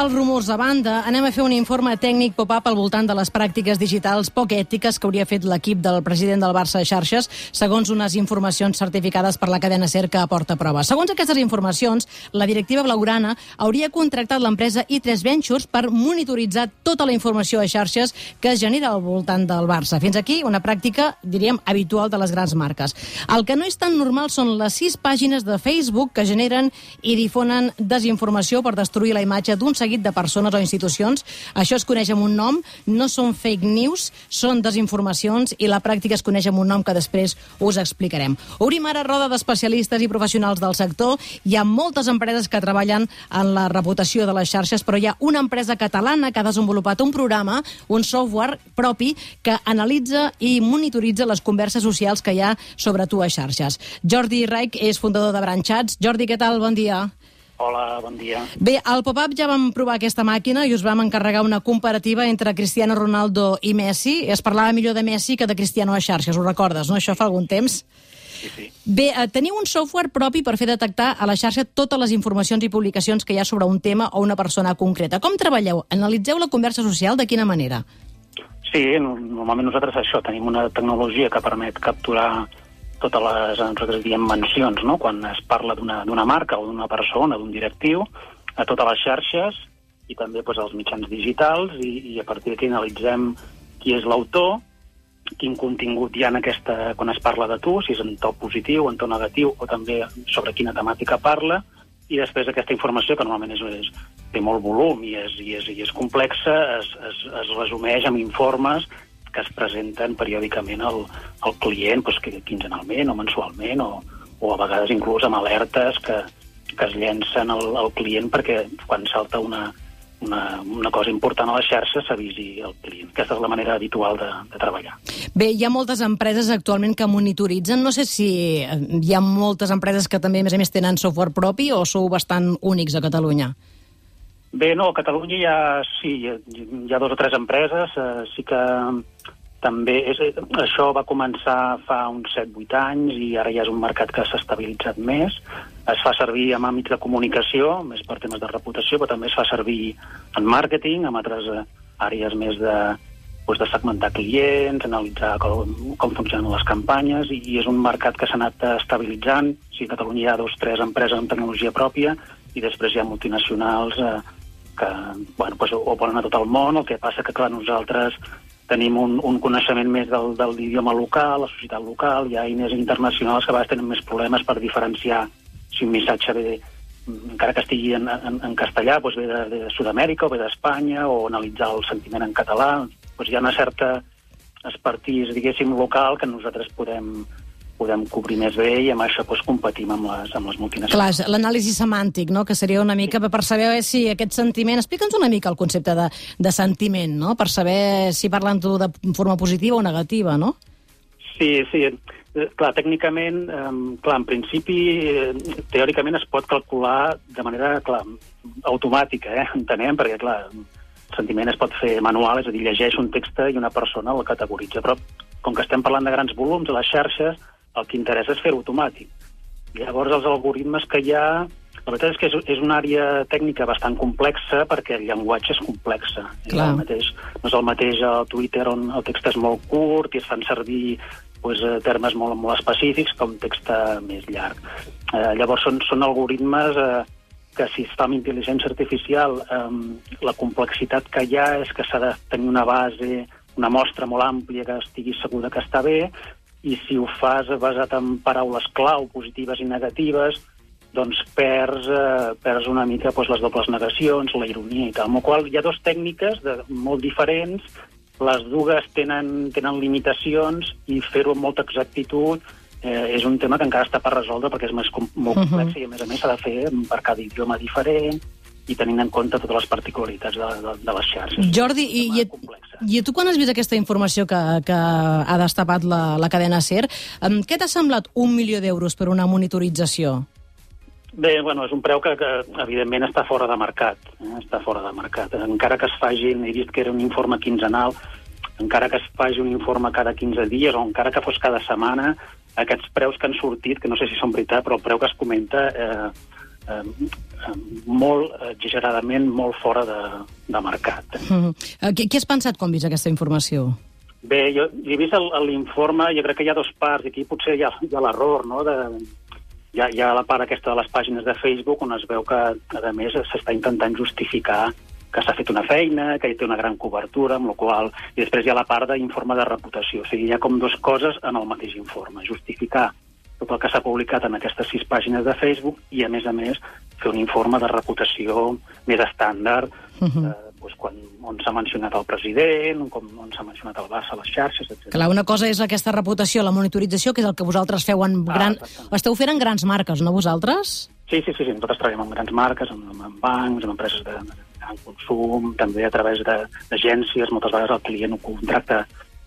els rumors a banda, anem a fer un informe tècnic pop-up al voltant de les pràctiques digitals poc ètiques que hauria fet l'equip del president del Barça de Xarxes, segons unes informacions certificades per la cadena SER que aporta proves. Segons aquestes informacions, la directiva blaugrana hauria contractat l'empresa i3 Ventures per monitoritzar tota la informació a xarxes que es genera al voltant del Barça. Fins aquí una pràctica, diríem, habitual de les grans marques. El que no és tan normal són les 6 pàgines de Facebook que generen i difonen desinformació per destruir la imatge d'un seguit de persones o institucions. Això es coneix amb un nom, no són fake news, són desinformacions i la pràctica es coneix amb un nom que després us explicarem. Obrim ara roda d'especialistes i professionals del sector. Hi ha moltes empreses que treballen en la reputació de les xarxes, però hi ha una empresa catalana que ha desenvolupat un programa, un software propi que analitza i monitoritza les converses socials que hi ha sobre tu a xarxes. Jordi Reich és fundador de Branchats. Jordi, què tal? Bon dia. Hola, bon dia. Bé, al pop-up ja vam provar aquesta màquina i us vam encarregar una comparativa entre Cristiano Ronaldo i Messi. Es parlava millor de Messi que de Cristiano a xarxes, ho recordes, no? Això fa algun temps? Sí. Bé, teniu un software propi per fer detectar a la xarxa totes les informacions i publicacions que hi ha sobre un tema o una persona concreta. Com treballeu? Analitzeu la conversa social? De quina manera? Sí, normalment nosaltres això, tenim una tecnologia que permet capturar totes les, nosaltres diem, mencions, no? Quan es parla d'una marca o d'una persona, d'un directiu, a totes les xarxes i també doncs, als mitjans digitals i a partir d'aquí analitzem qui és l'autor, quin contingut hi ha en aquesta, quan es parla de tu, si és en to positiu, en to negatiu o també sobre quina temàtica parla, i després aquesta informació, que normalment té molt volum i és complexa, es resumeix amb informes que es presenten periòdicament al client, doncs, quinzenalment o mensualment, o a vegades inclús amb alertes que es llencen al client perquè quan salta una cosa important a les xarxes s'avisi el client. Aquesta és la manera habitual de treballar. Bé, hi ha moltes empreses actualment que monitoritzen. No sé si hi ha moltes empreses que també, a més, tenen software propi o sou bastant únics a Catalunya? Bé, no, a Catalunya hi ha 2 o 3 empreses, sí que també això va començar fa uns 7-8 anys i ara ja és un mercat que s'ha estabilitzat més. Es fa servir en àmbits de comunicació, més per temes de reputació, però també es fa servir en màrqueting, en altres àrees més de segmentar clients, analitzar com funcionen les campanyes, i és un mercat que s'ha anat estabilitzant. Sí, a Catalunya hi ha 2 o 3 empreses amb tecnologia pròpia i després hi ha multinacionals que operen a tot el món. El que passa que, clar, nosaltres tenim un coneixement més del l'idioma local, la societat local, hi ha eines internacionals que a vegades tenen més problemes per diferenciar si un missatge ve, encara que estigui en castellà, doncs ve de Sud-amèrica o ve d'Espanya, o analitzar el sentiment en català. Doncs hi ha una certa expertise, diguéssim, local que nosaltres podem cobrir més bé i amb això competim amb les multinacionals. Clar, l'anàlisi semàntic, no?, que seria una mica per saber si aquest sentiment... Explica'ns una mica el concepte de sentiment, no?, per saber si parlen tu de forma positiva o negativa, no? Sí. Clar, tècnicament, en principi, teòricament es pot calcular de manera, automàtica, entenem, perquè, clar, el sentiment es pot fer manual, és a dir, llegeix un text i una persona el categoritza, però com que estem parlant de grans volums a les xarxes, el que interessa és fer-ho automàtic. Llavors, els algoritmes que hi ha... La veritat és que és una àrea tècnica bastant complexa perquè el llenguatge és complex. No és el mateix a Twitter on el text és molt curt i es fan servir termes molt específics com text més llarg. Llavors, són algoritmes que si es fa amb intel·ligència artificial, la complexitat que hi ha és que s'ha de tenir una base, una mostra molt àmplia que estigui segura que està bé, i si ho fas basat en paraules clau, positives i negatives, doncs perds una mica les dobles negacions, la ironia i tal. Amb la qual hi ha 2 tècniques molt diferents, les dues tenen limitacions i fer-ho amb molta exactitud és un tema que encara està per resoldre perquè és molt complex i a més s'ha de fer per cada idioma diferent i tenint en compte totes les particularitats de les xarxes. Jordi, i tu quan has vist aquesta informació que ha destapat la cadena SER, què t'ha semblat 1 milió d'euros per una monitorització? Bé, és un preu que evidentment està fora de mercat. Està fora de mercat. Encara que es faci, he vist que era un informe quinzenal, encara que es faci un informe cada 15 dies o encara que fos cada setmana, aquests preus que han sortit, que no sé si són veritat, però el preu que es comenta molt exageradament molt fora de mercat. Què has pensat quan has vist aquesta informació? Bé, jo he vist l'informe, jo crec que hi ha dues parts, i aquí potser hi ha l'error, no?, hi ha la part aquesta de les pàgines de Facebook on es veu que, a més, s'està intentant justificar que s'ha fet una feina, que hi té una gran cobertura, amb la qual... I després hi ha la part d'informe de reputació. O sigui, hi ha com dues coses en el mateix informe. Justificar tot el que s'ha publicat en aquestes 6 pàgines de Facebook i, a més, fer un informe de reputació més estàndard, on s'ha mencionat el president, on s'ha mencionat el Barça, les xarxes, etc. Clar, una cosa és aquesta reputació, la monitorització, que és el que vosaltres feu esteu fent en grans marques, no vosaltres? Sí, nosaltres treballem amb grans marques, amb bancs, amb empreses de gran consum, també a través d'agències. Moltes vegades el client ho contracta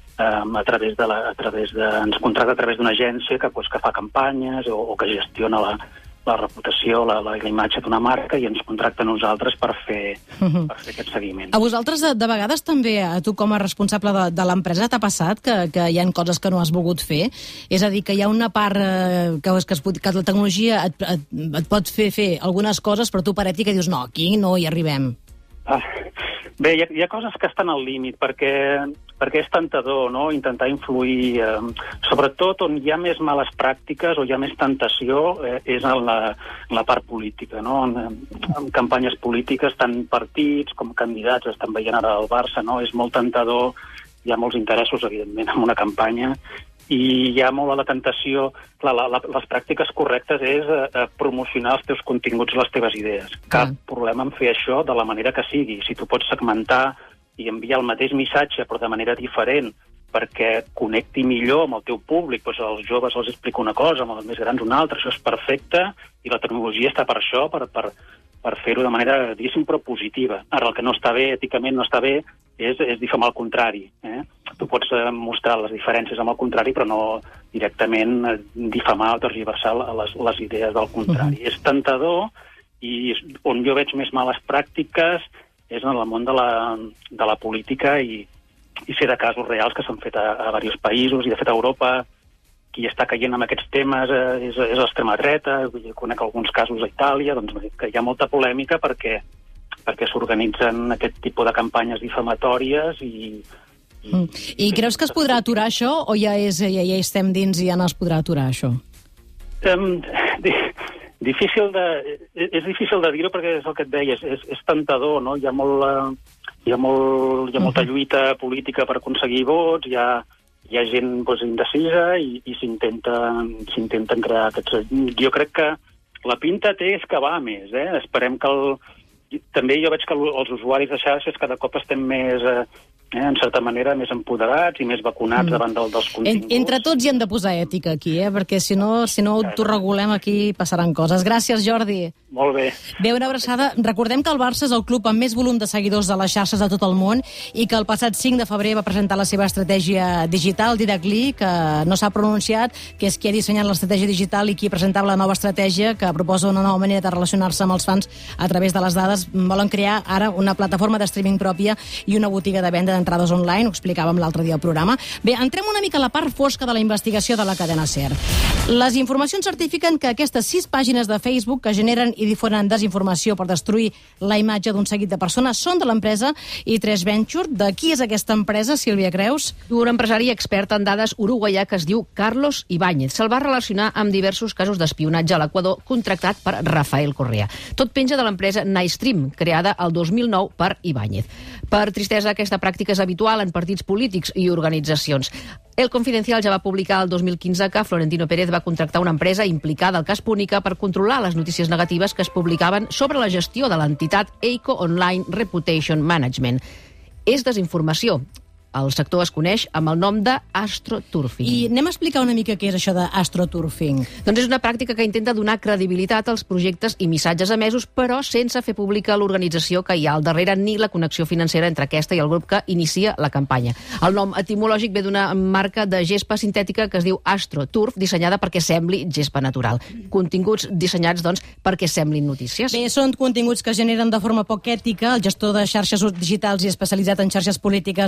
ens contracta a través d'una agència que fa campanyes o que gestiona la reputació, la imatge d'una marca, i ens contracta a nosaltres per fer aquest seguiment. A vosaltres, de vegades, també, a tu com a responsable de l'empresa, t'ha passat que hi ha coses que no has volgut fer? És a dir, que hi ha una part que la tecnologia et pot fer algunes coses, però tu per ètica dius, no, aquí no hi arribem. Bé, hi ha coses que estan al límit, perquè és tentador, no?, intentar influir. Sobretot on hi ha més males pràctiques o hi ha més tentació és en la part política, no?, en campanyes polítiques, tant partits com candidats, estan veient ara el Barça, no?, és molt tentador, hi ha molts interessos, evidentment, en una campanya, i hi ha molt la tentació. Clar, les pràctiques correctes és promocionar els teus continguts, les teves idees. Cap problema en fer això de la manera que sigui. Si tu pots segmentar i enviar el mateix missatge però de manera diferent perquè connecti millor amb el teu públic, doncs als joves els explica una cosa, amb els més grans una altra, això és perfecte, i la tecnologia està per això, per fer-ho de manera, diguéssim, però positiva. Ara, el que no està bé, èticament no està bé, és difamar el contrari. Tu pots mostrar les diferències amb el contrari, però no directament difamar o tergiversar les idees del contrari. És tentador, i on jo veig més males pràctiques és en el món de la política i sé de casos reals que s'han fet a diversos països, i de fet a Europa qui està caient en aquests temes és l'extrema dreta. Conec alguns casos a Itàlia, doncs que hi ha molta polèmica perquè s'organitzen aquest tipus de campanyes difamatòries I creus que es podrà aturar això o ja estem dins i ja no es podrà aturar això? És difícil de dir-ho perquè és el que et deia, és tentador, no? Hi ha molta lluita política per aconseguir vots, hi ha gent indecisa i s'intenten crear aquests... Jo crec que la pinta té és que va més, Esperem que també jo veig que els usuaris de xarxes cada cop estem més... en certa manera, més empoderats i més vacunats davant dels continguts. Entre tots hi hem de posar ètica aquí, perquè si no autorregulem aquí passaran coses. Gràcies, Jordi. Molt bé. Bé, una abraçada. Recordem que el Barça és el club amb més volum de seguidors a les xarxes de tot el món i que el passat 5 de febrer va presentar la seva estratègia digital, Didac Lee, que no s'ha pronunciat, que és qui ha dissenyat l'estratègia digital i qui presentava la nova estratègia, que proposa una nova manera de relacionar-se amb els fans a través de les dades. Volen crear ara una plataforma de streaming pròpia i una botiga de venda d'entrades online, ho explicàvem l'altre dia al programa. Bé, entrem una mica a la part fosca de la investigació de la cadena SER. Les informacions certifiquen que aquestes 6 pàgines de Facebook que generen i difonen desinformació per destruir la imatge d'un seguit de persones són de l'empresa i3 Venture. De qui és aquesta empresa, Sílvia Creus? Un empresari expert en dades uruguaià que es diu Carlos Ibáñez. Se'l va relacionar amb diversos casos d'espionatge a l'Equador contractat per Rafael Correa. Tot penja de l'empresa Nightstream, creada el 2009 per Ibáñez. Per tristesa, aquesta pràctica és habitual en partits polítics i organitzacions. El Confidencial ja va publicar el 2015 que Florentino Pérez va contractar una empresa implicada al cas Púnica per controlar les notícies negatives que es publicaven sobre la gestió de l'entitat Eiko Online Reputation Management. És desinformació. El sector es coneix amb el nom d'astroturfing. I anem a explicar una mica què és això d'astroturfing. Doncs és una pràctica que intenta donar credibilitat als projectes i missatges emesos, però sense fer pública l'organització que hi ha al darrere ni la connexió financera entre aquesta i el grup que inicia la campanya. El nom etimològic ve d'una marca de gespa sintètica que es diu AstroTurf, dissenyada perquè sembli gespa natural. Continguts dissenyats, doncs, perquè semblin notícies. Bé, són continguts que generen de forma poc ètica. El gestor de xarxes digitals i especialitzat en xarxes polítiques, Xavier Tomàs,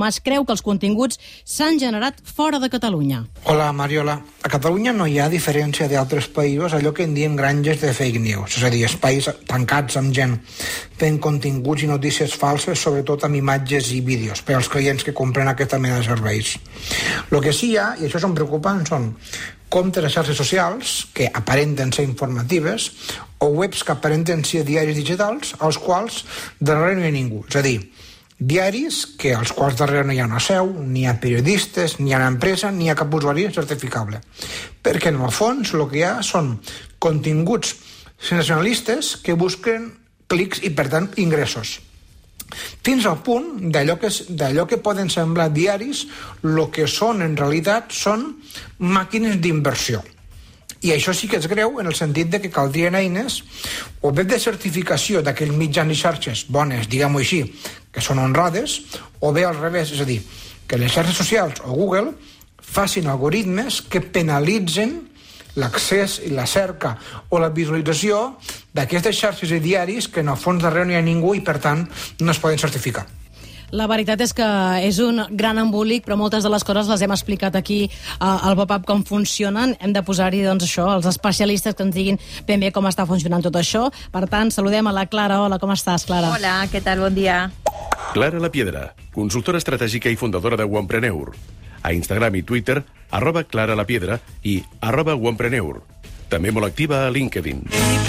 Mas creu que els continguts s'han generat fora de Catalunya. Hola, Mariola. A Catalunya no hi ha, a diferència d'altres països, allò que en diem granges de fake news, és a dir, espais tancats amb gent fent continguts i notícies falses, sobretot amb imatges i vídeos, per als clients que compren aquesta mena de serveis. El que sí hi ha, i això és preocupant, són comptes a xarxes socials que aparenten ser informatives o webs que aparenten ser diaris digitals als quals darrere no hi ha ningú. És a dir, diaris als quals darrere no hi ha una seu, ni hi ha periodistes, ni hi ha una empresa, ni hi ha cap usuari certificable. Perquè en el fons el que hi ha són continguts sensacionalistes que busquen clics i, per tant, ingressos. Fins al punt d'allò que poden semblar diaris, el que són en realitat són màquines d'inversió. I això sí que és greu en el sentit de que caldrien eines o bé de certificació d'aquells mitjans i xarxes bones, diguem-ho així, que són honrades, o bé al revés, és a dir, que les xarxes socials o Google facin algoritmes que penalitzen l'accés i la cerca o la visualització d'aquestes xarxes i diaris que en el fons darrere no hi ha ningú i per tant no es poden certificar. La veritat és que és un gran embolic, però moltes de les coses les hem explicat aquí al Pop-Up com funcionen. Hem de posar-hi, doncs, això, els especialistes que ens diguin ben bé com està funcionant tot això. Per tant, saludem a la Clara. Hola, com estàs, Clara? Hola, què tal? Bon dia. Clara La Piedra, consultora estratègica i fundadora de Wompreneur. A Instagram i Twitter, @ClaraLaPiedra i @Wompreneur. També molt activa a LinkedIn.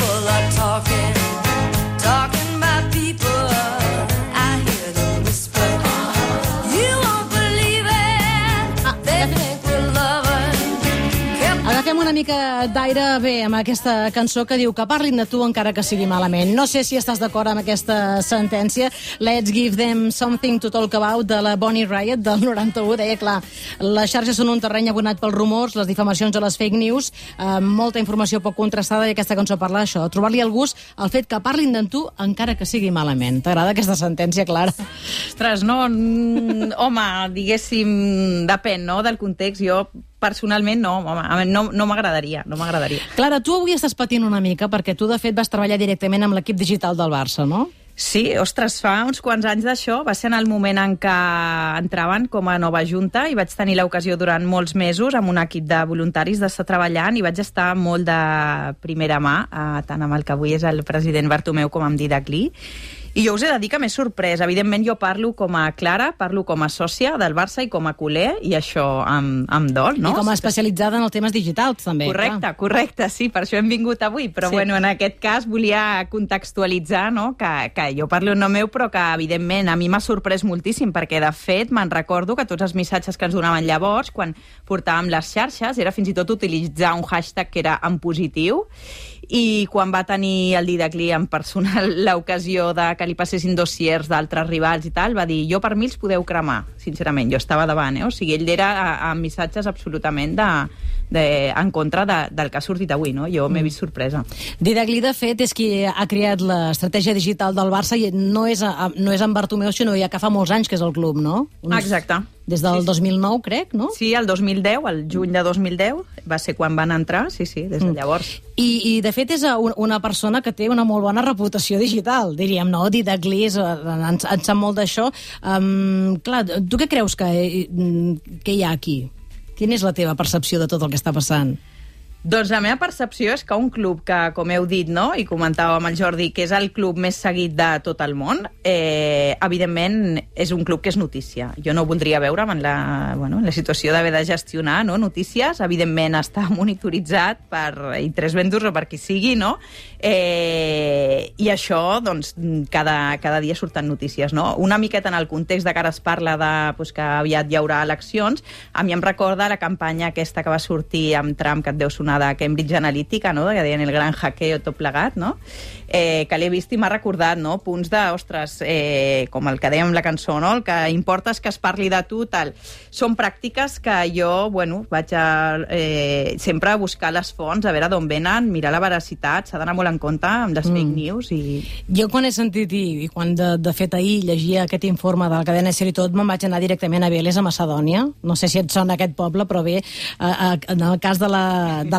Agafem una mica d'aire bé amb aquesta cançó que diu que parlin de tu encara que sigui malament. No sé si estàs d'acord amb aquesta sentència. Let's give them something to talk about, de la Bonnie Riot del 91. Deia, clar, les xarxes són un terreny abonat pels rumors, les difamacions o les fake news, molta informació poc contrastada, i aquesta cançó parla d'això, trobar-li el gust al fet que parlin de tu encara que sigui malament. T'agrada aquesta sentència, Clara? Ostres, no, home, diguéssim, depèn, no?, del context. Jo personalment no m'agradaria, no m'agradaria. Clara, tu avui estàs patint una mica perquè tu, de fet, vas treballar directament amb l'equip digital del Barça, no? Sí, ostres, fa uns quants anys d'això. Va ser en el moment en què entraven com a nova junta i vaig tenir l'ocasió durant molts mesos amb un equip de voluntaris d'estar treballant i vaig estar molt de primera mà, tant amb el que avui és el president Bartomeu com amb Dídac Lee. I jo us he de dir que m'he sorprès. Evidentment, jo parlo com a Clara, parlo com a sòcia del Barça i com a culer, i això em dol, no? I com a especialitzada en els temes digitals, també. Correcte, sí, per això hem vingut avui. Però, sí, bueno, en aquest cas volia contextualitzar, no?, que jo parlo en nom meu, però que, evidentment, a mi m'ha sorprès moltíssim, perquè, de fet, me'n recordo que tots els missatges que ens donaven llavors, quan portàvem les xarxes, era fins i tot utilitzar un hashtag que era en positiu, i quan va tenir el Dídac Lee en personal l'ocasió de que li passessin dossiers d'altres rivals i tal, va dir, jo per mi els podeu cremar, sincerament, jo estava davant, o sigui, ell era amb missatges absolutament en contra del que ha sortit avui, no? Jo m'he vist sorpresa. Dídac Lee, de fet, és qui ha creat l'estratègia digital del Barça i no és en Bartomeu, sinó ja que fa molts anys que és el club, no? Exacte. Des del 2009, crec, no? Sí, el 2010, el juny de 2010, va ser quan van entrar, sí, des de llavors. I de fet, és una persona que té una molt bona reputació digital, diríem, no? Dídac Lee en sap molt d'això. Clar, tu què creus que hi ha aquí? Quina és la teva percepció de tot el que està passant? Doncs la meva percepció és que un club que, com heu dit, no?, i comentàvem amb el Jordi, que és el club més seguit de tot el món, evidentment és un club que és notícia. Jo no voldria veure'm en la situació d'haver de gestionar, no?, notícies. Evidentment està monitoritzat per i tres ventos o per qui sigui, no? I això, doncs, cada dia surten notícies, no? Una miqueta en el context de que ara es parla de que aviat hi haurà eleccions, a mi em recorda la campanya aquesta que va sortir amb Trump, que et deu sonar, de Cambridge Analytica, no?, que deien el gran hackeo tot plegat, no?, que l'he vist i m'ha recordat, no?, punts de, ostres, com el que dèiem la cançó, no?, el que importa és que es parli de tu, tal. Són pràctiques que jo, vaig sempre a buscar les fonts, a veure d'on venen, mirar la veracitat, s'ha d'anar molt en compte amb les fake news. Jo quan he sentit, i quan de fet ahir llegia aquest informe de la cadena SER i tot, me'n vaig anar directament a Veles, a Macedònia. No sé si et sona aquest poble, però bé, en el cas de la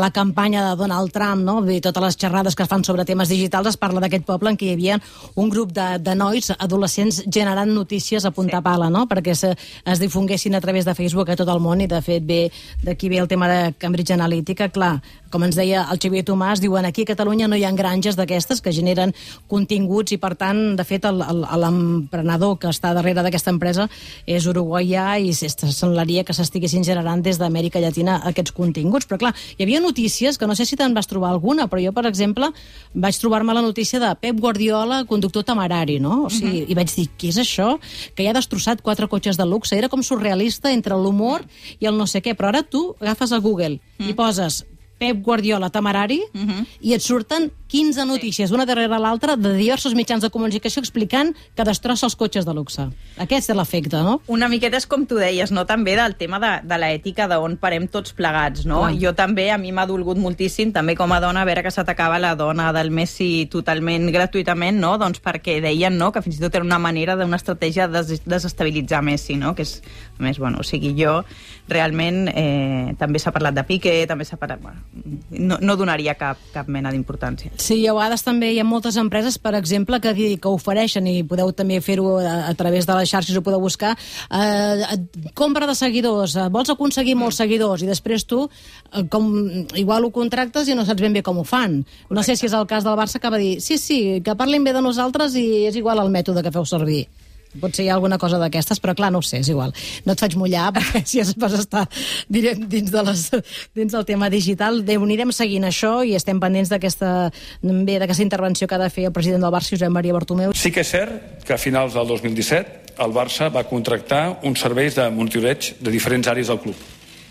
la campanya de Donald Trump, no? I totes les xerrades que es fan sobre temes digitals, es parla d'aquest poble en què hi havia un grup de nois adolescents generant notícies a punta pala, no? Perquè es difonguessin a través de Facebook a tot el món, i de fet d'aquí ve el tema de Cambridge Analytica. Clar, com ens deia el Xavier Tomàs, diuen aquí a Catalunya no hi ha granges d'aquestes que generen continguts, i per tant, de fet, l'emprenedor que està darrere d'aquesta empresa és uruguaià, i semblaria que s'estiguessin generant des d'Amèrica Llatina aquests continguts. Però clar, hi havia notícies que no sé si te'n vas trobar alguna, però jo, per exemple, vaig trobar-me la notícia de Pep Guardiola, conductor temerari, no? O sigui, i vaig dir, què és això? Que ja ha destrossat 4 cotxes de luxe. Era com surrealista entre l'humor i el no sé què. Però ara tu agafes a Google i poses Pep Guardiola temerari i et surten 15 notícies, una darrere l'altra, de diversos mitjans de comunicació explicant que destrossa els cotxes de luxe. Aquest és l'efecte, no? Una miqueta és com tu deies, no? També del tema de l'ètica, d'on parem tots plegats, no? Jo també, a mi m'ha dolgut moltíssim, també com a dona, a veure que s'atacava la dona del Messi totalment gratuïtament, no? Doncs perquè deien, no?, que fins i tot era una manera d'una estratègia de desestabilitzar Messi, no? Que és, a més, bueno, o sigui, jo realment també s'ha parlat de Piqué, també s'ha parlat... Bueno, no donaria cap mena d'importància. Sí, a vegades també hi ha moltes empreses, per exemple, que ofereixen, i podeu també fer-ho a través de les xarxes, ho podeu buscar, compra de seguidors, vols aconseguir molts seguidors, i després tu igual ho contractes i no saps ben bé com ho fan. Correcte. No sé si és el cas del Barça, que va dir sí, que parlin bé de nosaltres i és igual el mètode que feu servir. Potser hi ha alguna cosa d'aquestes, però clar, no ho sé, és igual. No et faig mullar, perquè si vas estar dins del tema digital, anirem seguint això i estem pendents d'aquesta intervenció que ha de fer el president del Barça, Josep Maria Bartomeu. Sí que és cert que a finals del 2017 el Barça va contractar uns serveis de monitoreig de diferents àrees del club.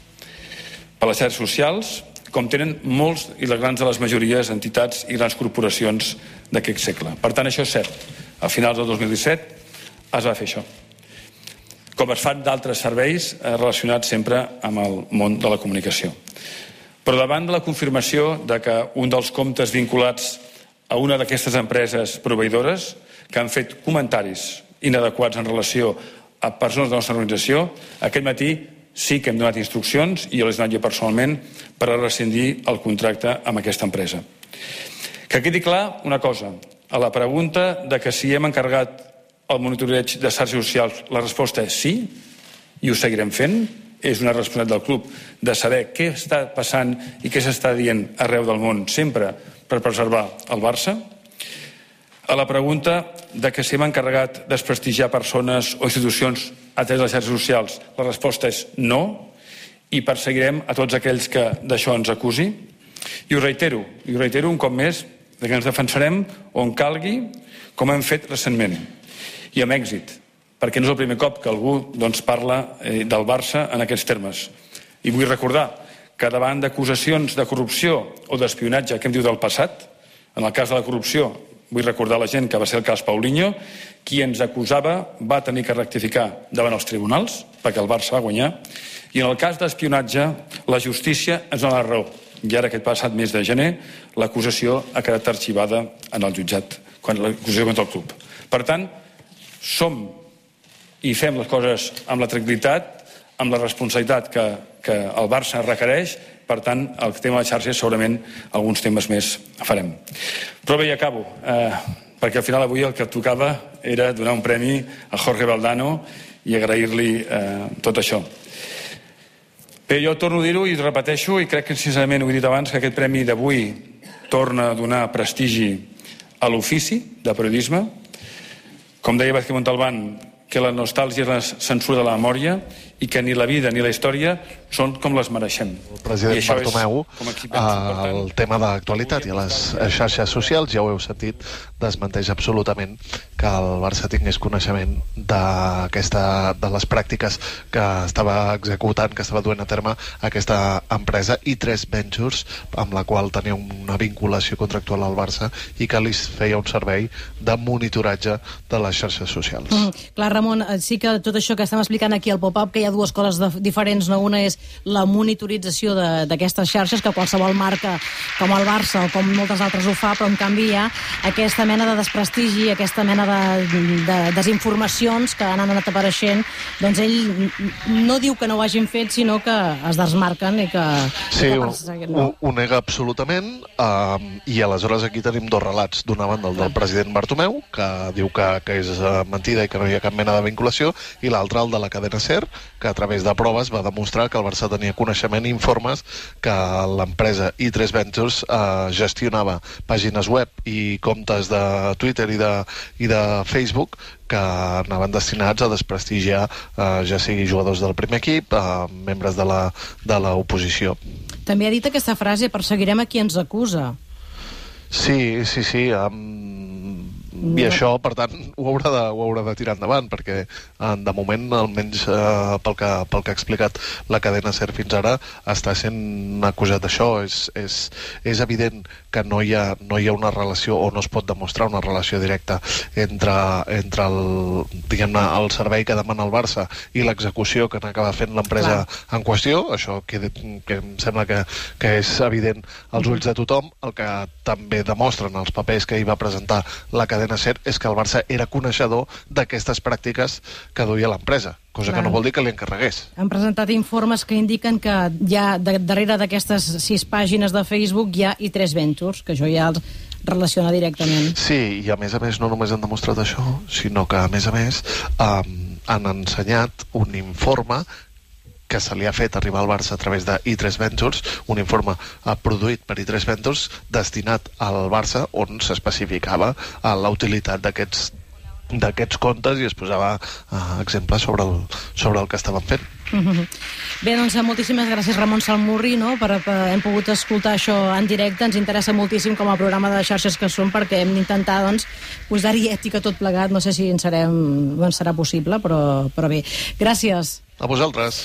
Per les xarxes socials, com tenen molts i les grans de les majories entitats i grans corporacions d'aquest segle. Per tant, això és cert. A finals del 2017 es va fer això, com es fan d'altres serveis relacionats sempre amb el món de la comunicació. Però davant de la confirmació de que un dels comptes vinculats a una d'aquestes empreses proveïdores que han fet comentaris inadequats en relació a persones de la nostra organització, aquest matí sí que hem donat instruccions, i jo les he donat jo personalment, per a rescindir el contracte amb aquesta empresa. Que quedi clar una cosa, a la pregunta de que si hem encarregat el monitoreig de xarxes socials, la resposta és sí, i ho seguirem fent. És una responsabilitat del club de saber què està passant i què s'està dient arreu del món, sempre per preservar el Barça. A la pregunta de que si hem encarregat desprestigiar persones o institucions a través de les xarxes socials, la resposta és no, i perseguirem a tots aquells que d'això ens acusi. I ho reitero un cop més, que ens defensarem on calgui, com hem fet recentment. I amb èxit, perquè no és el primer cop que algú parla del Barça en aquests termes. I vull recordar que davant d'acusacions de corrupció o d'espionatge que hem dit del passat, en el cas de la corrupció, vull recordar la gent que va ser el cas Paulinho, qui ens acusava va tenir que rectificar davant els tribunals, perquè el Barça va guanyar, i en el cas d'espionatge, la justícia ens dona la raó. I ara, aquest passat mes de gener, l'acusació ha quedat arxivada en el jutjat, l'acusació contra el club. Per tant, som i fem les coses amb la tranquil·litat, amb la responsabilitat que el Barça requereix. Per tant, el tema de xarxes segurament alguns temes més farem. Però bé, ja acabo, perquè al final avui el que tocava era donar un premi a Jorge Valdano i agrair-li tot això. Bé, jo torno a dir-ho i repeteixo, i crec que sincerament ho he dit abans, que aquest premi d'avui torna a donar prestigi a l'ofici de periodisme. Com deia Vázquez Montalbán, que la nostàlgia és la censura de la memòria i que ni la vida ni la història són com les mereixem. El president Bartomeu, el tema de l'actualitat i a les xarxes socials, ja ho heu sentit, desmenteix absolutament que el Barça tingués coneixement de les pràctiques que estava executant, que estava duent a terme aquesta empresa i 3 ventures amb la qual tenia una vinculació contractual al Barça i que li feia un servei de monitoratge de les xarxes socials. Clar, Ramon, sí que tot això que estem explicant aquí al pop-up, que hi ha dues coses diferents, no? Una és la monitorització d'aquestes xarxes, que qualsevol marca com el Barça o com moltes altres ho fa, però en canvi hi ha aquesta mena de desprestigi, aquesta mena de desinformacions que han anat apareixent. Doncs ell no diu que no ho hagin fet, sinó que es desmarquen i que... Sí, ho nega absolutament, i aleshores aquí tenim dos relats. D'una banda el del president Bartomeu, que diu que és mentida i que no hi ha cap mena de vinculació, i l'altre el de la cadena SER, que a través de proves va demostrar que el Barça tenia coneixement i informes que l'empresa i3 Ventures gestionava pàgines web i comptes de Twitter i de Facebook que anaven destinats a desprestigiar ja sigui jugadors del primer equip, membres de l'oposició. També ha dit aquesta frase: perseguirem a qui ens acusa. Sí. I això, per tant, ho haurà de tirar endavant, perquè de moment, almenys pel que ha explicat la cadena SER fins ara, està sent acusat d'això. És evident que no hi ha una relació, o no es pot demostrar una relació directa entre el servei que demana el Barça i l'execució que n'acaba fent l'empresa en qüestió. Això que em sembla que és evident als ulls de tothom. El que també demostren els papers que hi va presentar la cadena SER és que el Barça era coneixedor d'aquestes pràctiques que duia l'empresa, cosa que no vol dir que li encarregués. Han presentat informes que indiquen que ja darrere d'aquestes 6 pàgines de Facebook hi ha i3 Ventures, que això ja els relaciona directament. Sí, i a més no només han demostrat això, sinó que a més han ensenyat un informe que se li ha fet arribar al Barça a través de i3 Ventures, un informe produït per i3 Ventures destinat al Barça, on s'especificava la utilitat d'aquests comptes i es posava exemples sobre el que estaven fent. Bé, doncs moltíssimes gràcies, Ramon Salmurri, hem pogut escoltar això en directe. Ens interessa moltíssim com a programa de xarxes que som, perquè hem d'intentar posar-hi ètica tot plegat. No sé si serà possible, però bé. Gràcies. A vosaltres.